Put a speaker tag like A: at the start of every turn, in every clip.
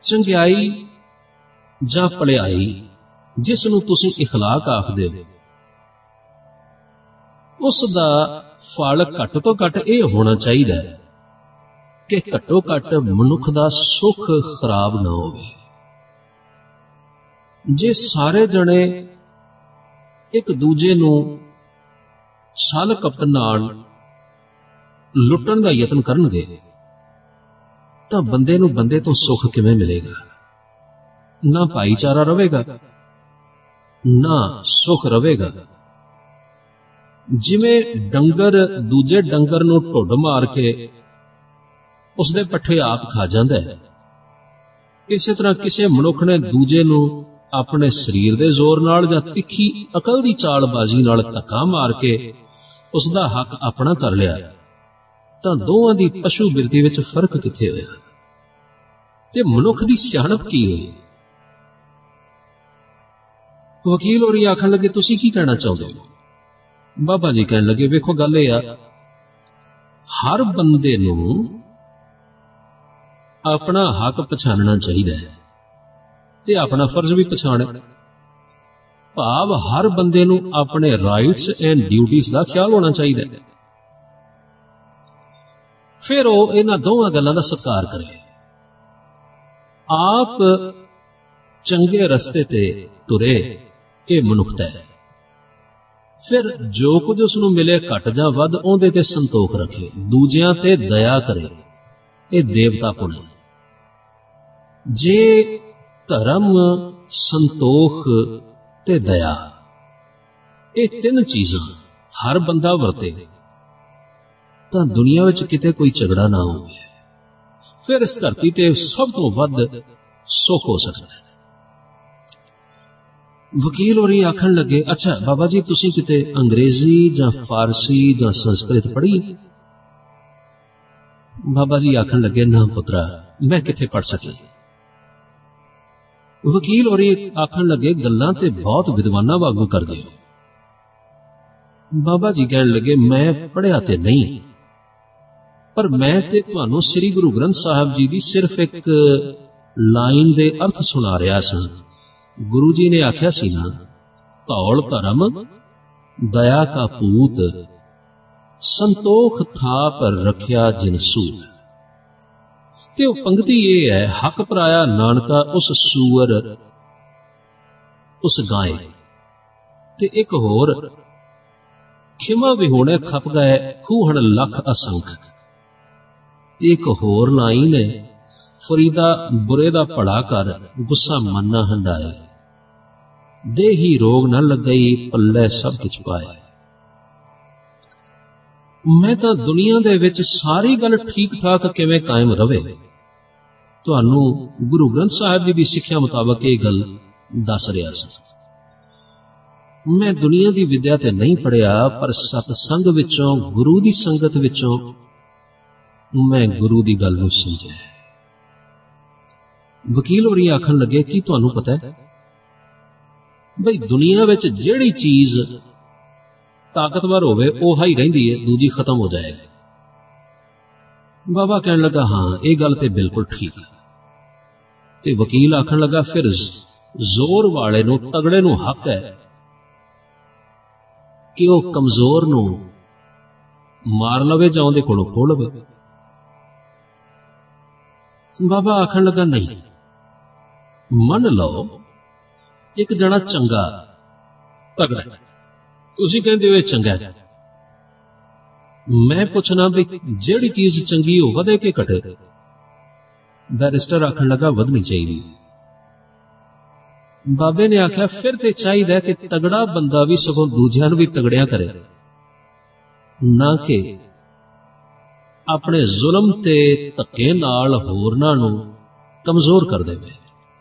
A: ਚੰਗਿਆਈ ਜਾਂ ਭਲਾਈ ਜਿਸ ਨੂੰ ਤੁਸੀਂ ਇਖਲਾਕ ਆਖਦੇ ਹੋ, ਉਸ ਦਾ ਫਲ ਘੱਟ ਤੋਂ ਘੱਟ ਇਹ ਹੋਣਾ ਚਾਹੀਦਾ ਹੈ ਕਿ ਘੱਟੋ ਘੱਟ ਮਨੁੱਖ ਦਾ ਸੁੱਖ ਖਰਾਬ ਨਾ ਹੋਵੇ। ਜੇ ਸਾਰੇ ਜਣੇ ਇੱਕ ਦੂਜੇ ਨੂੰ ਛਲ ਕਪਟ ਨਾਲ ਲੁੱਟਣ ਦਾ ਯਤਨ ਕਰਨਗੇ ਤਾਂ ਬੰਦੇ ਨੂੰ ਬੰਦੇ ਤੋਂ ਸੁੱਖ ਕਿਵੇਂ ਮਿਲੇਗਾ? ਨਾ ਭਾਈਚਾਰਾ ਰਵੇਗਾ, ਨਾ ਸੁੱਖ ਰਵੇਗਾ। ਜਿਵੇਂ ਡੰਗਰ ਦੂਜੇ ਡੰਗਰ ਨੂੰ ਢੁੱਡ ਮਾਰ ਕੇ ਉਸਦੇ ਪੱਠੇ ਆਪ ਖਾ ਜਾਂਦਾ ਹੈ, ਇਸੇ ਤਰ੍ਹਾਂ ਕਿਸੇ ਮਨੁੱਖ ਨੇ ਦੂਜੇ ਨੂੰ ਆਪਣੇ ਸਰੀਰ ਦੇ ਜ਼ੋਰ ਨਾਲ ਜਾਂ ਤਿੱਖੀ ਅਕਲ ਦੀ ਚਾਲਬਾਜ਼ੀ ਨਾਲ ਧੱਕਾ ਮਾਰ ਕੇ ਉਸਦਾ ਹੱਕ ਆਪਣਾ ਕਰ ਲਿਆ, ਤਾਂ ਦੋਵਾਂ ਦੀ ਪਸ਼ੂ ਬਿਰਤੀ ਵਿੱਚ ਫਰਕ ਕਿੱਥੇ ਹੋਇਆ ਤੇ ਮਨੁੱਖ ਦੀ ਸਿਆਣਪ ਕੀ ਹੋਈ? ਵਕੀਲ ਹੋਰੀ ਆਖਣ ਲੱਗੇ, ਤੁਸੀਂ ਕੀ ਕਹਿਣਾ ਚਾਹੁੰਦੇ ਹੋ? ਬਾਬਾ ਜੀ ਕਹਿਣ ਲੱਗੇ, ਵੇਖੋ ਗੱਲ ਇਹ ਆ, ਹਰ ਬੰਦੇ ਨੂੰ ਆਪਣਾ ਹੱਕ ਪਛਾਣਨਾ ਚਾਹੀਦਾ ਹੈ ਤੇ ਆਪਣਾ ਫਰਜ਼ ਵੀ ਪਛਾਣੇ। ਭਾਵ ਹਰ ਬੰਦੇ ਨੂੰ ਆਪਣੇ ਰਾਈਟਸ ਐਂਡ ਡਿਊਟੀਜ਼ ਦਾ ਖਿਆਲ ਹੋਣਾ ਚਾਹੀਦਾ ਹੈ। ਫਿਰ ਉਹ ਇਹਨਾਂ ਦੋਵਾਂ ਗੱਲਾਂ ਦਾ ਸਤਿਕਾਰ ਕਰੇ। ਆਪ ਚੰਗੇ ਰਸਤੇ ਤੇ ਤੁਰੇ, ਇਹ ਮਨੁੱਖਤਾ ਹੈ। ਫਿਰ ਜੋ ਕੁਝ ਉਸ ਨੂੰ ਮਿਲੇ ਘੱਟ ਜਾਂ ਵੱਧ ਉਹਦੇ ਤੇ ਸੰਤੋਖ ਰੱਖੇ, ਦੂਜਿਆਂ ਤੇ ਦਇਆ ਕਰੇ, ਇਹ ਦੇਵਤਾ ਪੁਣ ਹੈ। ਜੇ ਧਰਮ, ਸੰਤੋਖ ਤੇ ਦਇਆ, ਇਹ ਤਿੰਨ ਚੀਜ਼ਾਂ ਹਰ ਬੰਦਾ ਵਰਤੇ ਤਾਂ ਦੁਨੀਆ ਵਿੱਚ ਕਿਤੇ ਕੋਈ ਝਗੜਾ ਨਾ ਹੋਵੇ। ਫਿਰ ਇਸ ਧਰਤੀ ਤੇ ਸਭ ਤੋਂ ਵੱਧ ਸੁੱਖ ਹੋ ਸਕਦਾ ਹੈ। ਵਕੀਲ ਹੋਰੀ ਆਖਣ ਲੱਗੇ, ਅੱਛਾ ਬਾਬਾ ਜੀ, ਤੁਸੀਂ ਕਿਤੇ ਅੰਗਰੇਜ਼ੀ ਜਾਂ ਫਾਰਸੀ ਜਾਂ ਸੰਸਕ੍ਰਿਤ ਪੜ੍ਹੀ ਹੈ? ਬਾਬਾ ਜੀ ਆਖਣ ਲੱਗੇ, ਨਾ ਪੁੱਤਰਾ, ਮੈਂ ਕਿੱਥੇ ਪੜ੍ਹ ਸਕੀ। ਵਕੀਲ ਹੋਰੀ ਆਖਣ ਲੱਗੇ, ਗੱਲਾਂ ਤੇ ਬਹੁਤ ਵਿਦਵਾਨਾਂ ਵਾਂਗੂ ਕਰਦੇ ਹੋ। ਬਾਬਾ ਜੀ ਕਹਿਣ ਲੱਗੇ, ਮੈਂ ਪੜ੍ਹਿਆ ਤੇ ਨਹੀਂ, ਪਰ ਮੈਂ ਤੇ ਤੁਹਾਨੂੰ ਸ੍ਰੀ ਗੁਰੂ ਗ੍ਰੰਥ ਸਾਹਿਬ ਜੀ ਦੀ ਸਿਰਫ ਇੱਕ ਲਾਈਨ ਦੇ ਅਰਥ ਸੁਣਾ ਰਿਹਾ ਸਾਂ। ਗੁਰੂ ਜੀ ਨੇ ਆਖਿਆ ਸੀ ਨਾ, ਧੌਲ ਧਰਮ ਦਇਆ ਕਾ ਪੂਤ, ਸੰਤੋਖ ਥਾਪ ਰੱਖਿਆ ਜਿਨ ਸੂਤ। ਤੇ ਉਹ ਪੰਕਤੀ ਇਹ ਹੈ, ਹੱਕ ਪਰਾਇਆ ਨਾਨਕਾ ਉਸ ਸੂਰ ਉਸ ਗਾਏ। ਤੇ ਇੱਕ ਹੋਰ, ਖਿਮਾ ਵਿਹੋਣੇ ਖਪ ਗਏ ਖੂਹਣ ਲੱਖ ਅਸੰਖ। ਤੇ ਇੱਕ ਹੋਰ ਲਾਈਨ ਹੈ, ਫਰੀਦਾ ਬੁਰੇ ਦਾ ਭਲਾ ਕਰ ਗੁੱਸਾ ਮਨ ਨਾ ਹੰਡਾਏ, ਦੇਹੀ ਰੋਗ ਨਾ ਲੱਗਈ ਪੱਲੇ ਸਭ ਕੁਝ ਪਾਏ। ਮੈਂ ਤਾਂ ਦੁਨੀਆ ਦੇ ਵਿੱਚ ਸਾਰੀ ਗੱਲ ਠੀਕ ਠਾਕ ਕਿਵੇਂ ਕਾਇਮ ਰਵੇ, ਤੁਹਾਨੂੰ ਗੁਰੂ ਗ੍ਰੰਥ ਸਾਹਿਬ ਜੀ ਦੀ ਸਿੱਖਿਆ ਮੁਤਾਬਕ ਇਹ ਗੱਲ ਦੱਸ ਰਿਹਾ ਸੀ। ਮੈਂ ਦੁਨੀਆ ਦੀ ਵਿਦਿਆ ਤੇ ਨਹੀਂ ਪੜ੍ਹਿਆ, ਪਰ ਸਤਸੰਗ ਵਿੱਚੋਂ, ਗੁਰੂ ਦੀ ਸੰਗਤ ਵਿੱਚੋਂ ਮੈਂ ਗੁਰੂ ਦੀ ਗੱਲ ਨੂੰ ਸਮਝਿਆ। ਵਕੀਲ ਹੋਰੀ ਆਖਣ ਲੱਗੇ, ਕੀ ਤੁਹਾਨੂੰ ਪਤਾ ਹੈ ਬਈ ਦੁਨੀਆ ਵਿੱਚ ਜਿਹੜੀ ਚੀਜ਼ ਤਾਕਤਵਰ ਹੋਵੇ ਉਹ ਹੀ ਰਹਿੰਦੀ ਹੈ, ਦੂਜੀ ਖਤਮ ਹੋ ਜਾਏਗੀ। ਬਾਬਾ ਕਹਿਣ ਲੱਗਾ, ਹਾਂ ਇਹ ਗੱਲ ਤੇ ਬਿਲਕੁਲ ਠੀਕ ਹੈ। ਤੇ ਵਕੀਲ ਆਖਣ ਲੱਗਾ, ਫਿਰ ਜ਼ੋਰ ਵਾਲੇ ਨੂੰ, ਤਗੜੇ ਨੂੰ ਹੱਕ ਹੈ ਕਿ ਉਹ ਕਮਜ਼ੋਰ ਨੂੰ ਮਾਰ ਲਵੇ ਜਾਂ ਉਹਦੇ ਕੋਲੋਂ ਖੋਹ ਲਵੇ। ਬਾਬਾ ਆਖਣ ਲੱਗਾ, ਨਹੀਂ, ਮੰਨ ਲਓ ਇੱਕ ਜਣਾ ਚੰਗਾ ਤਗੜਾ, ਤੁਸੀਂ ਕਹਿੰਦੇ ਹੋ ਇਹ ਚੰਗਾ ਹੈ, ਮੈਂ ਪੁੱਛਣਾ ਵੀ ਜਿਹੜੀ ਚੀਜ਼ ਚੰਗੀ ਹੋ ਵਧੇ ਕਿ ਘਟੇ? ਬੈਰਿਸਟਰ ਆਖਣ ਲੱਗਾ, ਵਧਣੀ ਚਾਹੀਦੀ। ਬਾਬੇ ਨੇ ਆਖਿਆ, ਫਿਰ ਤੇ ਚਾਹੀਦਾ ਕਿ ਤਗੜਾ ਬੰਦਾ ਵੀ ਸਗੋਂ ਦੂਜਿਆਂ ਨੂੰ ਵੀ ਤਗੜਿਆ ਕਰੇ, ਨਾ ਕਿ ਆਪਣੇ ਜ਼ੁਲਮ ਤੇ ਧੱਕੇ ਨਾਲ ਹੋਰਨਾਂ ਨੂੰ ਕਮਜ਼ੋਰ ਕਰ ਦੇਵੇ।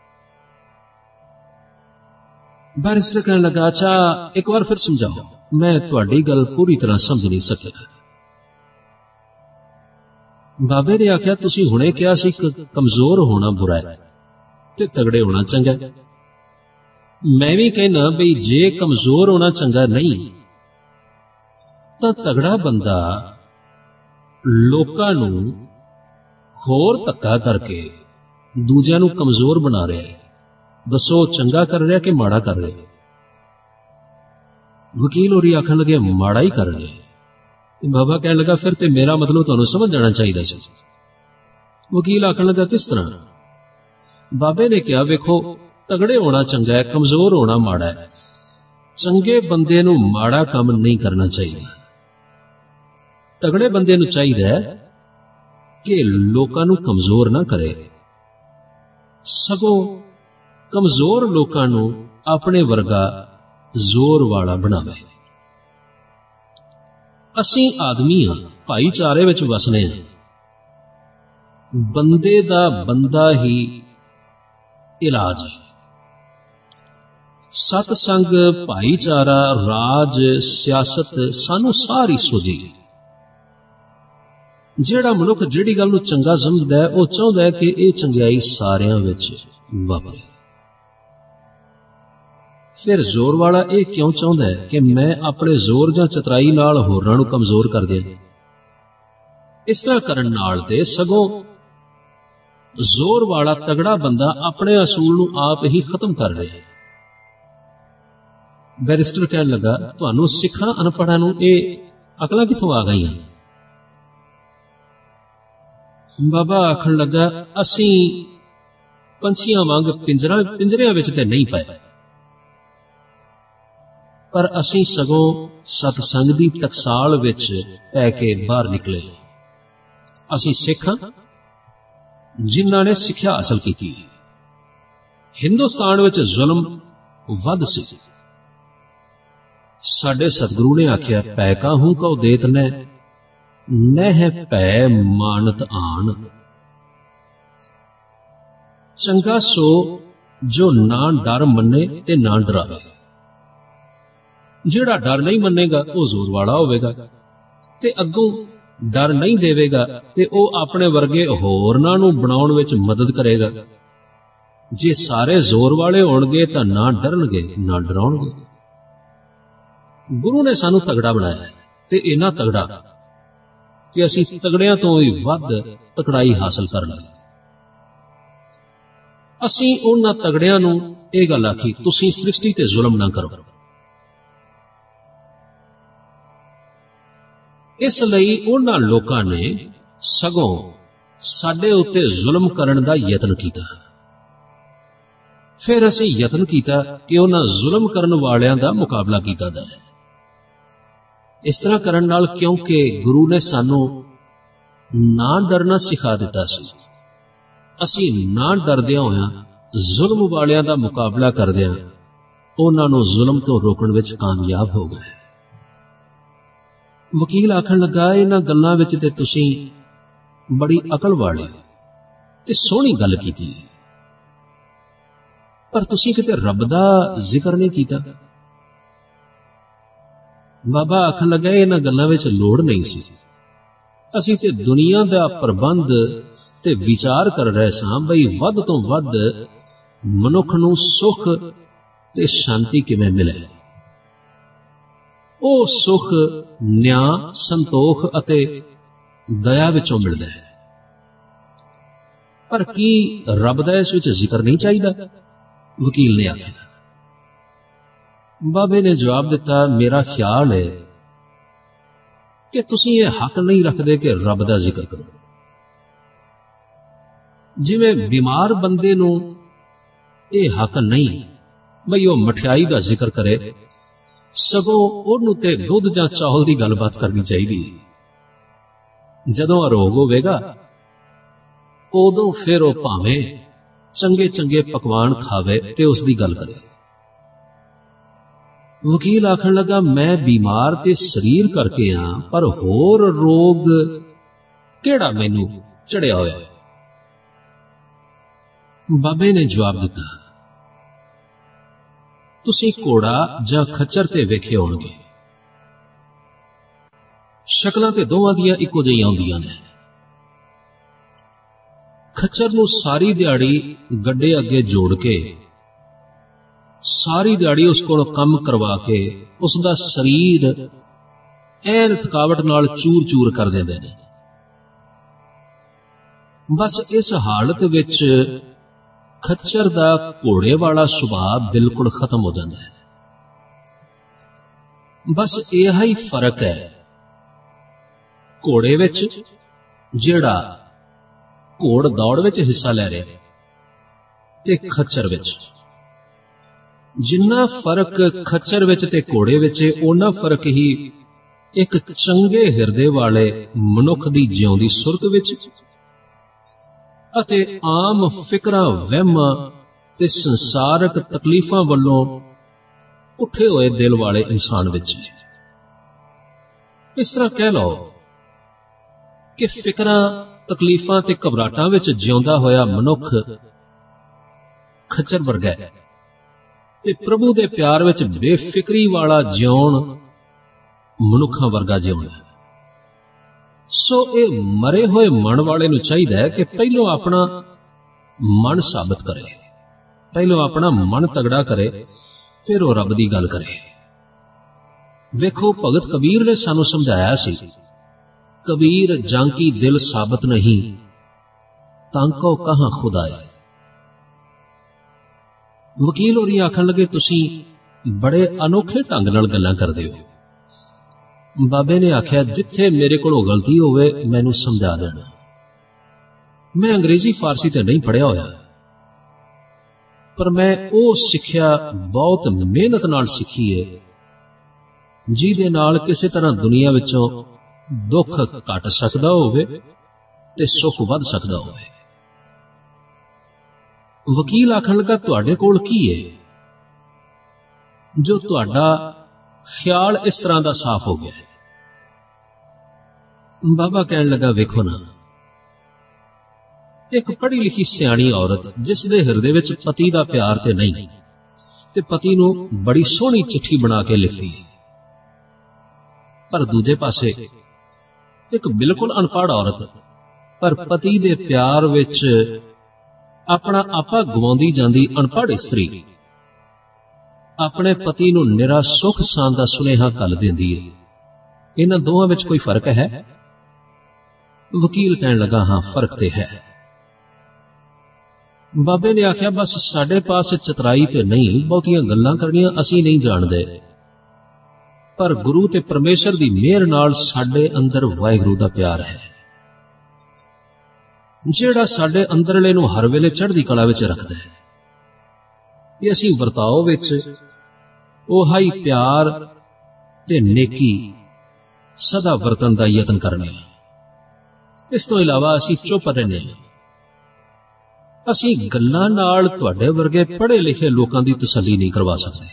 A: ਬੈਰਿਸਟਰ ਕਹਿਣ ਲੱਗਾ, ਅੱਛਾ ਇੱਕ ਵਾਰ ਫਿਰ ਸਮਝਾਓ, ਮੈਂ ਤੁਹਾਡੀ ਗੱਲ ਪੂਰੀ ਤਰ੍ਹਾਂ ਸਮਝ ਨਹੀਂ ਸਕਿਆ। ਬਾਬੇ ਨੇ ਆਖਿਆ, ਤੁਸੀਂ ਹੁਣੇ ਕਿਹਾ ਸੀ ਕਮਜ਼ੋਰ ਹੋਣਾ ਬੁਰਾ ਹੈ ਤੇ ਤਗੜੇ ਹੋਣਾ ਚੰਗਾ। ਮੈਂ ਵੀ ਕਹਿਣਾ ਬਈ ਜੇ ਕਮਜ਼ੋਰ ਹੋਣਾ ਚੰਗਾ ਨਹੀਂ ਤਾਂ ਤਗੜਾ ਬੰਦਾ ਲੋਕਾਂ ਨੂੰ ਹੋਰ ਧੱਕਾ ਕਰਕੇ ਦੂਜਿਆਂ ਨੂੰ ਕਮਜ਼ੋਰ ਬਣਾ ਰਿਹਾ ਹੈ। ਦੱਸੋ ਚੰਗਾ ਕਰ ਰਿਹਾ ਕਿ ਮਾੜਾ ਕਰ ਰਿਹਾ? ਵਕੀਲ ਹੋਰੀ ਆਖਣ ਲੱਗੇ ਮਾੜਾ ਹੀ ਕਰ ਰਿਹਾ। ਬਾਬਾ ਕਹਿਣ ਲੱਗਾ ਫਿਰ ਤੇ ਮੇਰਾ ਮਤਲਬ ਤੁਹਾਨੂੰ ਸਮਝ ਜਾਣਾ ਚਾਹੀਦਾ ਸੀ। ਵਕੀਲ ਆਖਣ ਲੱਗਾ ਕਿਸ ਤਰ੍ਹਾਂ? ਬਾਬੇ ਨੇ ਕਿਹਾ ਵੇਖੋ, ਤਗੜੇ ਹੋਣਾ ਚੰਗਾ ਹੈ, ਕਮਜ਼ੋਰ ਹੋਣਾ ਮਾੜਾ ਹੈ। ਚੰਗੇ ਬੰਦੇ ਨੂੰ ਮਾੜਾ ਕੰਮ ਨਹੀਂ ਕਰਨਾ ਚਾਹੀਦਾ। ਤਗੜੇ ਬੰਦੇ ਨੂੰ ਚਾਹੀਦਾ ਹੈ ਕਿ ਲੋਕਾਂ ਨੂੰ ਕਮਜ਼ੋਰ ਨਾ ਕਰੇ, ਸਗੋਂ ਕਮਜ਼ੋਰ ਲੋਕਾਂ ਨੂੰ ਆਪਣੇ ਵਰਗਾ ਜ਼ੋਰ ਵਾਲਾ ਬਣਾਵੇ। ਅਸੀਂ ਆਦਮੀ ਹਾਂ, ਭਾਈਚਾਰੇ ਵਿੱਚ ਵਸਨੇ ਹਾਂ। ਬੰਦੇ ਦਾ ਬੰਦਾ ਹੀ ਇਲਾਜ ਹੈ। ਸਤਸੰਗ, ਭਾਈਚਾਰਾ, ਰਾਜ, ਸਿਆਸਤ ਸਾਨੂੰ ਸਾਰੀ ਸੁਝੀ। ਜਿਹੜਾ ਮਨੁੱਖ ਜਿਹੜੀ ਗੱਲ ਨੂੰ ਚੰਗਾ ਸਮਝਦਾ ਹੈ, ਉਹ ਚਾਹੁੰਦਾ ਹੈ ਕਿ ਇਹ ਚੰਗਿਆਈ ਸਾਰਿਆਂ ਵਿੱਚ ਵਾਪਰੇ। ਫਿਰ ਜ਼ੋਰ ਵਾਲਾ ਇਹ ਕਿਉਂ ਚਾਹੁੰਦਾ ਹੈ ਕਿ ਮੈਂ ਆਪਣੇ ਜ਼ੋਰ ਜਾਂ ਚਤਰਾਈ ਨਾਲ ਹੋਰਾਂ ਨੂੰ ਕਮਜ਼ੋਰ ਕਰ ਦਿਆਂ? ਇਸ ਤਰ੍ਹਾਂ ਕਰਨ ਨਾਲ ਤੇ ਸਗੋਂ ਜ਼ੋਰ ਵਾਲਾ ਤਗੜਾ ਬੰਦਾ ਆਪਣੇ ਅਸੂਲ ਨੂੰ ਆਪ ਹੀ ਖਤਮ ਕਰ ਰਿਹਾ ਹੈ। ਬੈਰਿਸਟਰ ਕਹਿਣ ਲੱਗਾ ਤੁਹਾਨੂੰ ਸਿੱਖਾਂ ਅਨਪੜ੍ਹਾਂ ਨੂੰ ਇਹ ਅਕਲਾਂ ਕਿੱਥੋਂ ਆ ਗਈਆਂ? ਬਾਬਾ ਆਖਣ ਲੱਗਾ ਅਸੀਂ ਪੰਛੀਆਂ ਵਾਂਗ ਪਿੰਜਰਿਆਂ ਵਿੱਚ ਤੇ ਨਹੀਂ ਪਏ, ਪਰ ਅਸੀਂ ਸਗੋਂ ਸਤਸੰਗ ਦੀ ਟਕਸਾਲ ਵਿੱਚ ਪੈ ਕੇ ਬਾਹਰ ਨਿਕਲੇ। ਅਸੀਂ ਸਿੱਖ ਹਾਂ ਜਿਨ੍ਹਾਂ ਨੇ ਸਿੱਖਿਆ ਹਾਸਲ ਕੀਤੀ। ਹਿੰਦੁਸਤਾਨ ਵਿੱਚ ਜ਼ੁਲਮ ਵੱਧ ਸੀ। ਸਾਡੇ ਸਤਿਗੁਰੂ ਨੇ ਆਖਿਆ ਪੈ ਕਾਹੂ ਕਉ ਦੇਤ ਨਹਿ ਭੈ ਮਾਨਤ ਆਣ। ਚੰਗਾ ਸੋ ਜੋ ਨਾ ਡਰ ਮੰਨੇ ਤੇ ਨਾ ਡਰਾਵੇ। ਜਿਹੜਾ ਡਰ ਨਹੀਂ ਮੰਨੇਗਾ ਉਹ ਜ਼ੋਰ ਵਾਲਾ ਹੋਵੇਗਾ, ਤੇ ਅੱਗੋਂ ਡਰ ਨਹੀਂ ਦੇਵੇਗਾ ਤੇ ਉਹ ਆਪਣੇ ਵਰਗੇ ਹੋਰਨਾਂ ਨੂੰ ਬਣਾਉਣ ਵਿੱਚ ਮਦਦ ਕਰੇਗਾ। ਜੇ ਸਾਰੇ ਜ਼ੋਰ ਵਾਲੇ ਹੋਣਗੇ ਤਾਂ ਨਾ ਡਰਨਗੇ ਨਾ ਡਰਾਉਣਗੇ। ਗੁਰੂ ਨੇ ਸਾਨੂੰ ਤਗੜਾ ਬਣਾਇਆ ਤੇ ਇੰਨਾ ਤਗੜਾ ਕਿ ਅਸੀਂ ਤਗੜਿਆਂ ਤੋਂ ਵੀ ਵੱਧ ਤਕੜਾਈ ਹਾਸਲ ਕਰ ਲਈ। ਅਸੀਂ ਉਹਨਾਂ ਤਗੜਿਆਂ ਨੂੰ ਇਹ ਗੱਲ ਆਖੀ ਤੁਸੀਂ ਸ੍ਰਿਸ਼ਟੀ ਤੇ ਜ਼ੁਲਮ ਨਾ ਕਰੋ। ਇਸ ਲਈ ਉਹਨਾਂ ਲੋਕਾਂ ਨੇ ਸਗੋਂ ਸਾਡੇ ਉੱਤੇ ਜ਼ੁਲਮ ਕਰਨ ਦਾ ਯਤਨ ਕੀਤਾ। ਫਿਰ ਅਸੀਂ ਯਤਨ ਕੀਤਾ ਕਿ ਉਹਨਾਂ ਜ਼ੁਲਮ ਕਰਨ ਵਾਲਿਆਂ ਦਾ ਮੁਕਾਬਲਾ ਕੀਤਾ ਜਾਏ। ਇਸ ਤਰ੍ਹਾਂ ਕਰਨ ਨਾਲ, ਕਿਉਂਕਿ ਗੁਰੂ ਨੇ ਸਾਨੂੰ ਨਾ ਡਰਨਾ ਸਿਖਾ ਦਿੱਤਾ ਸੀ, ਅਸੀਂ ਨਾ ਡਰਦਿਆਂ ਹੋਇਆਂ ਜ਼ੁਲਮ ਵਾਲਿਆਂ ਦਾ ਮੁਕਾਬਲਾ ਕਰਦਿਆਂ ਉਹਨਾਂ ਨੂੰ ਜ਼ੁਲਮ ਤੋਂ ਰੋਕਣ ਵਿੱਚ ਕਾਮਯਾਬ ਹੋ ਗਏ। ਵਕੀਲ ਆਖਣ ਲੱਗਾ ਇਹਨਾਂ ਗੱਲਾਂ ਵਿੱਚ ਤੇ ਤੁਸੀਂ ਬੜੀ ਅਕਲ ਵਾਲੇ ਤੇ ਸੋਹਣੀ ਗੱਲ ਕੀਤੀ, ਪਰ ਤੁਸੀਂ ਕਿਤੇ ਰੱਬ ਦਾ ਜ਼ਿਕਰ ਨਹੀਂ ਕੀਤਾ। ਬਾਬਾ ਆਖਣ ਲੱਗਾ ਇਹਨਾਂ ਗੱਲਾਂ ਵਿੱਚ ਲੋੜ ਨਹੀਂ ਸੀ। ਅਸੀਂ ਤੇ ਦੁਨੀਆ ਦਾ ਪ੍ਰਬੰਧ ਤੇ ਵਿਚਾਰ ਕਰ ਰਹੇ ਸਾਂ ਬਈ ਵੱਧ ਤੋਂ ਵੱਧ ਮਨੁੱਖ ਨੂੰ ਸੁੱਖ ਤੇ ਸ਼ਾਂਤੀ ਕਿਵੇਂ ਮਿਲੇ। ਉਹ ਸੁੱਖ ਨਿਆਂ, ਸੰਤੋਖ ਅਤੇ ਦਇਆ ਵਿੱਚੋਂ ਮਿਲਦਾ ਹੈ। ਪਰ ਕੀ ਰੱਬ ਦਾ ਇਸ ਵਿੱਚ ਜ਼ਿਕਰ ਨਹੀਂ ਚਾਹੀਦਾ? ਵਕੀਲ ਨੇ ਆਖਿਆ। ਬਾਬੇ ਨੇ ਜਵਾਬ ਦਿੱਤਾ ਮੇਰਾ ਖਿਆਲ ਹੈ ਕਿ ਤੁਸੀਂ ਇਹ ਹੱਕ ਨਹੀਂ ਰੱਖਦੇ ਕਿ ਰੱਬ ਦਾ ਜ਼ਿਕਰ ਕਰੋ। ਜਿਵੇਂ ਬਿਮਾਰ ਬੰਦੇ ਨੂੰ ਇਹ ਹੱਕ ਨਹੀਂ ਬਈ ਉਹ ਮਠਿਆਈ ਦਾ ਜ਼ਿਕਰ ਕਰੇ, ਸਗੋਂ ਉਹਨੂੰ ਤੇ ਦੁੱਧ ਜਾਂ ਚਾਵਲ ਦੀ ਗੱਲਬਾਤ ਕਰਨੀ ਚਾਹੀਦੀ ਹੈ। ਜਦੋਂ ਅਰੋਗ ਹੋਵੇਗਾ ਉਦੋਂ ਫਿਰ ਉਹ ਭਾਵੇਂ ਚੰਗੇ ਚੰਗੇ ਪਕਵਾਨ ਖਾਵੇ ਤੇ ਉਸ ਦੀ ਗੱਲ ਕਰੇ। ਵਕੀਲ ਆਖਣ ਲੱਗਾ ਮੈਂ ਬਿਮਾਰ ਤੇ ਸਰੀਰ ਕਰਕੇ ਹਾਂ, ਪਰ ਹੋਰ ਰੋਗ ਕਿਹੜਾ ਮੈਨੂੰ ਚੜਿਆ ਹੋਇਆ ਹੈ? ਬਾਬੇ ਨੇ ਜਵਾਬ ਦਿੱਤਾ ਤੁਸੀਂ ਘੋੜਾ ਜਾਂ ਖੱਚਰ ਤੇ ਵੇਖੇ ਹੋਣਗੇ, ਸ਼ਕਲਾਂ ਤੇ ਦੋਵਾਂ ਦੀਆਂ ਇੱਕੋ ਜਿਹੀਆਂ ਹੁੰਦੀਆਂ ਨੇ। ਖੱਚਰ ਨੂੰ ਸਾਰੀ ਦਿਹਾੜੀ ਗੱਡੇ ਅੱਗੇ ਜੋੜ ਕੇ, ਸਾਰੀ ਦਿਹਾੜੀ ਉਸ ਕੋਲ ਕੰਮ ਕਰਵਾ ਕੇ ਉਸ ਦਾ ਸਰੀਰ ਐਨ ਥਕਾਵਟ ਨਾਲ ਚੂਰ ਚੂਰ ਕਰ ਦਿੰਦੇ ਨੇ। ਬਸ ਇਸ ਹਾਲਤ ਵਿੱਚ ਖੱਚਰ ਦਾ ਘੋੜੇ ਵਾਲਾ ਸੁਭਾਅ ਬਿਲਕੁਲ ਖਤਮ ਹੋ ਜਾਂਦਾ ਹੈ। ਬਸ ਇਹ ਹੀ ਫਰਕ ਹੈ ਘੋੜੇ ਵਿੱਚ ਜਿਹੜਾ ਘੋੜ ਦੌੜ ਵਿੱਚ ਹਿੱਸਾ ਲੈ ਰਿਹਾ ਤੇ ਖੱਚਰ ਵਿੱਚ। ਜਿੰਨਾ ਫਰਕ ਖੱਚਰ ਵਿੱਚ ਤੇ ਘੋੜੇ ਵਿੱਚ ਹੈ, ਓਨਾ ਫਰਕ ਹੀ ਇੱਕ ਚੰਗੇ ਹਿਰਦੇ ਵਾਲੇ ਮਨੁੱਖ ਦੀ ਜਿਉਂਦੀ ਸੁਰਤ ਵਿੱਚ ਅਤੇ ਆਮ ਫਿਕਰਾਂ ਵਹਿਮਾਂ ਤੇ ਸੰਸਾਰਕ ਤਕਲੀਫਾਂ ਵੱਲੋਂ ਉੱਠੇ ਹੋਏ ਦਿਲ ਵਾਲੇ ਇਨਸਾਨ ਵਿੱਚ। ਇਸ ਤਰ੍ਹਾਂ ਕਹਿ ਲਓ ਕਿ ਫਿਕਰਾਂ ਤਕਲੀਫਾਂ ਤੇ ਘਬਰਾਹਟਾਂ ਵਿੱਚ ਜਿਉਂਦਾ ਹੋਇਆ ਮਨੁੱਖ ਖੱਚਰ ਵਰਗਾ ਹੈ ਤੇ ਪ੍ਰਭੂ ਦੇ ਪਿਆਰ ਵਿੱਚ ਬੇਫਿਕਰੀ ਵਾਲਾ ਜਿਉਣ ਮਨੁੱਖਾਂ ਵਰਗਾ ਜਿਉਣਾ। ਸੋ ਇਹ ਮਰੇ ਹੋਏ ਮਨ ਵਾਲੇ ਨੂੰ ਚਾਹੀਦਾ ਹੈ ਕਿ ਪਹਿਲੋਂ ਆਪਣਾ ਮਨ ਸਾਬਤ ਕਰੇ, ਪਹਿਲੋਂ ਆਪਣਾ ਮਨ ਤਗੜਾ ਕਰੇ, ਫਿਰ ਉਹ ਰੱਬ ਦੀ ਗੱਲ ਕਰੇ। ਵੇਖੋ ਭਗਤ ਕਬੀਰ ਨੇ ਸਾਨੂੰ ਸਮਝਾਇਆ ਸੀ, ਕਬੀਰ ਜਾਂਕੀ ਦਿਲ ਸਾਬਤ ਨਹੀਂ ਤਾਂਕੋ ਕਹਾਂ ਖੁਦਾਏ। ਵਕੀਲ ਹੋਰੀ ਆਖਣ ਲੱਗੇ ਤੁਸੀਂ ਬੜੇ ਅਨੋਖੇ ਢੰਗ ਨਾਲ ਗੱਲਾਂ ਕਰਦੇ ਹੋ। ਬਾਬੇ ਨੇ ਆਖਿਆ ਜਿੱਥੇ ਮੇਰੇ ਕੋਲੋਂ ਗਲਤੀ ਹੋਵੇ ਮੈਨੂੰ ਸਮਝਾ ਦੇਣਾ। ਮੈਂ ਅੰਗਰੇਜ਼ੀ ਫਾਰਸੀ ਤੇ ਨਹੀਂ ਪੜ੍ਹਿਆ ਹੋਇਆ, ਪਰ ਮੈਂ ਉਹ ਸਿੱਖਿਆ ਬਹੁਤ ਮਿਹਨਤ ਨਾਲ ਸਿੱਖੀ ਹੈ ਜਿਹਦੇ ਨਾਲ ਕਿਸੇ ਤਰ੍ਹਾਂ ਦੁਨੀਆ ਵਿੱਚੋਂ ਦੁੱਖ ਘਟ ਸਕਦਾ ਹੋਵੇ ਤੇ ਸੁੱਖ ਵੱਧ ਸਕਦਾ ਹੋਵੇ। ਵਕੀਲ ਆਖਣ ਲੱਗਾ ਤੁਹਾਡੇ ਕੋਲ ਕੀ ਹੈ ਜੋ ਤੁਹਾਡਾ ਖਿਆਲ ਇਸ ਤਰ੍ਹਾਂ ਦਾ ਸਾਫ਼ ਹੋ ਗਿਆ ਹੈ? ਬਾਬਾ ਕਹਿਣ ਲੱਗਾ ਵੇਖੋ ਨਾ, ਇੱਕ ਪੜ੍ਹੀ ਲਿਖੀ ਸਿਆਣੀ ਔਰਤ ਜਿਸ ਦੇ ਹਿਰਦੇ ਵਿੱਚ ਪਤੀ ਦਾ ਪਿਆਰ ਤੇ ਨਹੀਂ ਤੇ ਪਤੀ ਨੂੰ ਬੜੀ ਸੋਹਣੀ ਚਿੱਠੀ ਬਣਾ ਕੇ ਲਿਖਦੀ ਹੈ, ਪਰ ਦੂਜੇ ਪਾਸੇ ਇੱਕ ਬਿਲਕੁਲ ਅਨਪੜ੍ਹ ਔਰਤ ਪਰ ਪਤੀ ਦੇ ਪਿਆਰ ਵਿੱਚ ਆਪਣਾ ਆਪਾ ਗਵਾਉਂਦੀ ਜਾਂਦੀ ਅਨਪੜ੍ਹ ਇਸਤਰੀ ਆਪਣੇ ਪਤੀ ਨੂੰ ਨਿਰਾ ਸੁੱਖ ਸਾਂਦ ਦਾ ਸੁਨੇਹਾ ਘੱਲ ਦਿੰਦੀ ਹੈ। ਇਹਨਾਂ ਦੋਵਾਂ ਵਿੱਚ ਕੋਈ ਫਰਕ ਹੈ? ਵਕੀਲ ਕਹਿਣ ਲੱਗਾ ਹਾਂ ਫਰਕ ਤੇ ਹੈ। ਬਾਬੇ ਨੇ ਆਖਿਆ ਬਸ ਸਾਡੇ ਪਾਸ ਚਤਰਾਈ ਤੇ ਨਹੀਂ, ਬਹੁਤੀਆਂ ਗੱਲਾਂ ਕਰਨੀਆਂ ਅਸੀਂ ਨਹੀਂ ਜਾਣਦੇ, ਪਰ ਗੁਰੂ ਤੇ ਪਰਮੇਸ਼ਰ ਦੀ ਮਿਹਰ ਨਾਲ ਸਾਡੇ ਅੰਦਰ ਵਾਹਿਗੁਰੂ ਦਾ ਪਿਆਰ ਹੈ ਜਿਹੜਾ ਸਾਡੇ ਅੰਦਰਲੇ ਨੂੰ ਹਰ ਵੇਲੇ ਚੜ੍ਹਦੀ ਕਲਾ ਵਿੱਚ ਰੱਖਦਾ ਹੈ ਤੇ ਅਸੀਂ ਵਰਤਾਓ ਵਿੱਚ ਉਹ ਹੀ ਪਿਆਰ ਤੇ ਨੇਕੀ ਸਦਾ ਵਰਤਣ ਦਾ ਯਤਨ ਕਰਨੇ। ਇਸ ਤੋਂ ਇਲਾਵਾ ਅਸੀਂ ਚੁੱਪ ਰਹਿੰਦੇ ਹਾਂ। ਅਸੀਂ ਗੱਲਾਂ ਨਾਲ ਤੁਹਾਡੇ ਵਰਗੇ ਪੜ੍ਹੇ ਲਿਖੇ ਲੋਕਾਂ ਦੀ ਤਸੱਲੀ ਨਹੀਂ ਕਰਵਾ ਸਕਦੇ।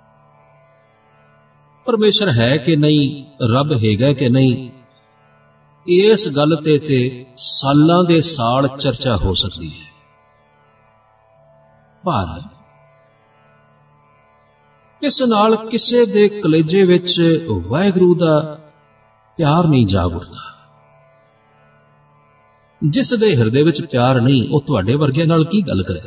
A: ਪਰਮੇਸ਼ਰ ਹੈ ਕਿ ਨਹੀਂ, ਰੱਬ ਹੈਗਾ ਕਿ ਨਹੀਂ, ਇਸ ਗੱਲ ਤੇ ਸਾਲਾਂ ਦੇ ਸਾਲ ਚਰਚਾ ਹੋ ਸਕਦੀ ਹੈ, ਪਰ ਇਸ ਨਾਲ ਕਿਸੇ ਦੇ ਕਲੇਜੇ ਵਿੱਚ ਵਾਹਿਗੁਰੂ ਦਾ ਪਿਆਰ ਨਹੀਂ ਜਾਗ ਉੱਠਦਾ। ਜਿਸ ਦੇ ਹਿਰਦੇ ਵਿੱਚ ਪਿਆਰ ਨਹੀਂ ਉਹ ਤੁਹਾਡੇ ਵਰਗਿਆਂ ਨਾਲ ਕੀ ਗੱਲ ਕਰੇ,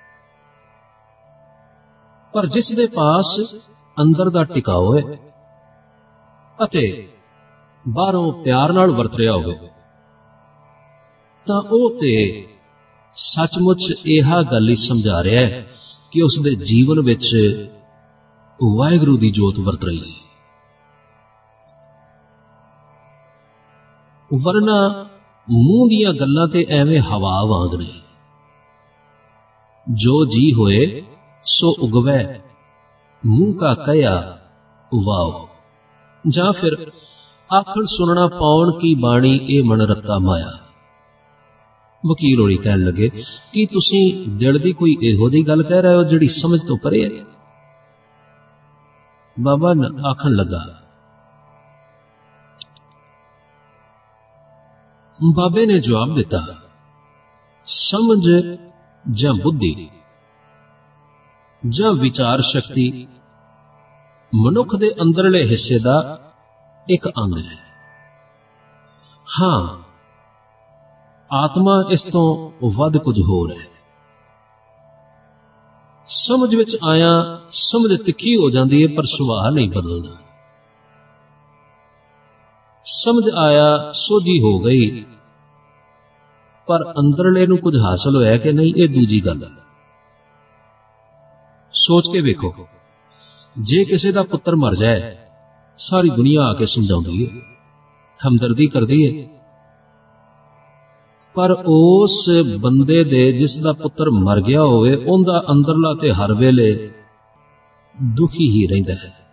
A: ਪਰ ਜਿਸ ਦੇ ਪਾਸ ਅੰਦਰ ਦਾ ਟਿਕਾਓ ਹੈ ਅਤੇ ਬਾਹਰੋਂ ਪਿਆਰ ਨਾਲ ਵਰਤ ਰਿਹਾ ਹੋਵੇ ਤਾਂ ਉਹ ਤੇ ਸੱਚਮੁੱਚ ਇਹ ਗੱਲ ਹੀ ਸਮਝਾ ਰਿਹਾ ਹੈ ਕਿ ਉਸ ਦੇ ਜੀਵਨ ਵਿੱਚ ਵਾਹਿਗੁਰੂ ਦੀ ਜੋਤ ਵਰਤ ਰਹੀ ਹੈ। ਵਰਨਾ ਮੂੰਹ ਦੀਆਂ ਗੱਲਾਂ ਤੇ ਐਵੇਂ ਹਵਾ ਵਾਂਗ ਨੇ, ਜੋ ਜੀ ਹੋਏ ਸੋ ਉਗਵੈ, ਮੂੰਹ ਕਾ ਕਹਿਆ ਵਾਓ, ਜਾਂ ਫਿਰ ਆਖਣ ਸੁਣਨਾ ਪਾਉਣ ਕੀ ਬਾਣੀ ਇਹ ਮਨ ਰੱਤਾ ਮਾਇਆ। ਵਕੀਲ ਹੋਰੀ ਕਹਿਣ ਲੱਗੇ ਕਿ ਤੁਸੀਂ ਦਿਲ ਦੀ ਕੋਈ ਇਹੋ ਜਿਹੀ ਗੱਲ ਕਹਿ ਰਹੇ ਹੋ ਜਿਹੜੀ ਸਮਝ ਤੋਂ ਪਰੇ ਹੈ? ਬਾਬਾ ਆਖਣ ਲੱਗਾ, ਬਾਬੇ ਨੇ ਜਵਾਬ ਦਿੱਤਾ, ਸਮਝ ਜਾਂ ਬੁੱਧੀ ਜਾਂ ਵਿਚਾਰ ਸ਼ਕਤੀ ਮਨੁੱਖ ਦੇ ਅੰਦਰਲੇ ਹਿੱਸੇ ਦਾ ਇੱਕ ਅੰਗ ਹੈ। ਹਾਂ, ਆਤਮਾ ਇਸ ਤੋਂ ਵੱਧ ਕੁਝ ਹੋਰ ਹੈ। ਸਮਝ ਵਿੱਚ ਆਇਆ ਸਮਝ ਤਿੱਖੀ ਹੋ ਜਾਂਦੀ ਹੈ, ਪਰ ਸੁਭਾਅ ਨਹੀਂ ਬਦਲਦਾ। ਸਮਝ ਆਇਆ ਸੋਝੀ ਹੋ ਗਈ, ਪਰ ਅੰਦਰਲੇ ਨੂੰ ਕੁਝ ਹਾਸਲ ਹੋਇਆ ਕਿ ਨਹੀਂ, ਇਹ ਦੂਜੀ ਗੱਲ ਹੈ। सोच के वेखो, जे किसी का पुत्र मर जाए सारी दुनिया आके समझाती है, हमदर्दी करती है, पर उस बंदे दे जिसदा पुत्र मर गया होवे उनदा अंदरला ते हर वेले दुखी ही रहिंदा है।